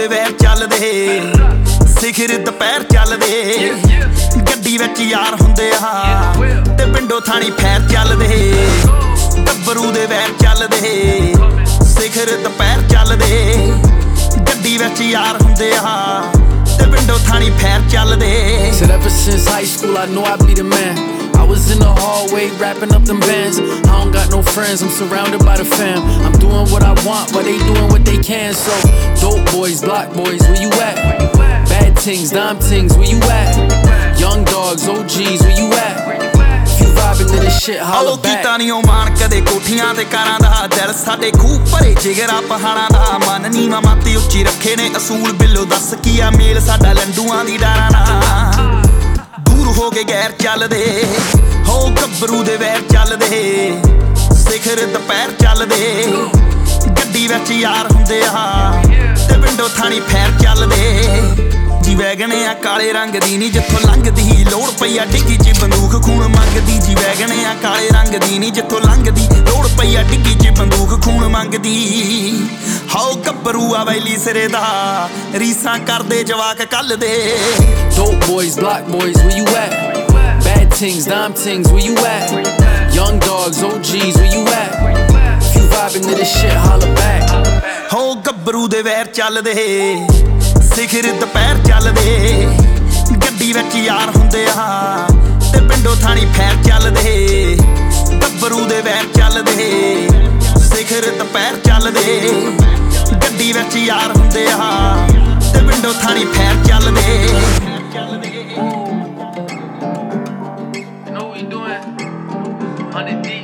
ਦੇ ਵੈਰ ਚੱਲਦੇ ਸਿਖਰ ਦੁਪਹਿਰ ਚੱਲਦੇ ਗੱਡੀ ਵਿੱਚ ਯਾਰ ਹੁੰਦੇ ਆ ਤੇ ਪਿੰਡੋਂ ਥਾਣੀ ਫੈਰ ਚੱਲਦੇ ਗੱਭਰੂ ਦੇ ਵੈਰ ਚੱਲਦੇ ਸਿਖਰ ਦੁਪਹਿਰ ਚੱਲਦੇ ਗੱਡੀ ਵਿੱਚ ਯਾਰ ਹੁੰਦੇ ਆ ਤੇ ਪਿੰਡੋਂ ਥਾਣੀ ਫੈਰ ਚੱਲਦੇ Said ever since high school I know I'd be the man. I was in the hallway rapping up them bands. I don't got no friends, I'm surrounded by the fam. I'm doing what I want while they doing what they can. So dope boys, block boys, where you at? Bad things, dime things, where you at? Young dogs, OGs, where you at? If you vibing to this shit, holla back. ਕੀਤਾ ਨੀ ਉਹ ਮਾਣ ਕਦੇ ਕੋਠੀਆਂ ਤੇ ਕਾਰਾਂ ਦਾ ਦਿਲ ਸਾਡੇ ਖੂਹ ਭਰੇ ਜਿਗਰਾ ਪਹਾੜਾਂ ਦਾ ਮਨ ਨੀਵਾਂ ਮਾਤੀ ਉੱਚੀ ਰੱਖੇ ਨੇ ਅਸੂਲ ਬਿੱਲੋ ਦੱਸ ਕੀ ਆ ਮੇਲ ਸਾਡਾ ਲੰਡੂਆਂ ਦੀ ਡਾਰਾਂ ਨਾਲ ਦੂਰ ਹੋ ਕੇ ਗੈਰ ਚੱਲਦੇ ਹੋ ਗੱਭਰੂ ਦੇ ਵੈਰ ਚੱਲਦੇ ਸਿਖਰ ਦੁਪਹਿਰ ਚੱਲਦੇ ਗੱਡੀ ਵਿੱਚ ਯਾਰ ਹੁੰਦੇ ਆ ਤੇ ਪਿੰਡੋਂ ਥਾਣੀ ਫੈਰ ਚੱਲਦੇ ਜੀ ਵੈਗਨ ਆ ਕਾਲੇ ਰੰਗ ਦੀ ਨੀ ਜਿੱਥੋਂ ਲੰਘਦੀ ਲੋੜ ਪਈ ਆ ਡਿੱਗੀ 'ਚ ਬੰਦੂਕ ਖੂਨ ਮੰਗਦੀ ਜੀ ਵੈਗਨ ਆ ਕਾਲੇ ਰੰਗ ਦੀ ਨੀ ਜਿੱਥੋਂ ਲੰਘਦੀ ਲੋੜ ਪਈ ਆ ਡਿੱਗੀ 'ਚ ਬੰਦੂਕ ਖੂਨ ਮੰਗਦੀ ਹਾਓ ਗੱਭਰੂ ਆ ਵੈਲੀ ਸਿਰੇ ਦਾ ਰੀਸਾਂ ਕਰਦੇ ਜਵਾਕ ਕੱਲ ਦੇ Dope boys, block boys, where you at? Bad things, dime things, where you at? Young dogs, OGs, where you at? If you vibing to this shit, holla back. ਹੋ ਗੱਭਰੂ ਦੇ ਵੈਰ ਚੱਲਦੇ ਸਿਖਰ ਦੁਪਹਿਰ ਚੱਲਦੇ ਗੱਡੀ ਵਿੱਚ ਯਾਰ ਹੁੰਦੇ ਆ ਤੇ ਪਿੰਡੋਂ ਥਾਣੀ ਫੈਰ ਚੱਲਦੇ ਗੱਭਰੂ ਦੇ ਵੈਰ ਚੱਲਦੇ ਸਿਖਰ ਦੁਪਹਿਰ ਚੱਲਦੇ ਗੱਡੀ ਵਿੱਚ ਯਾਰ ਹੁੰਦੇ ਆ ਤੇ ਪਿੰਡੋਂ ਥਾਣੀ ਫੈਰ ਚੱਲਦੇ You know what we doing? 100 deep.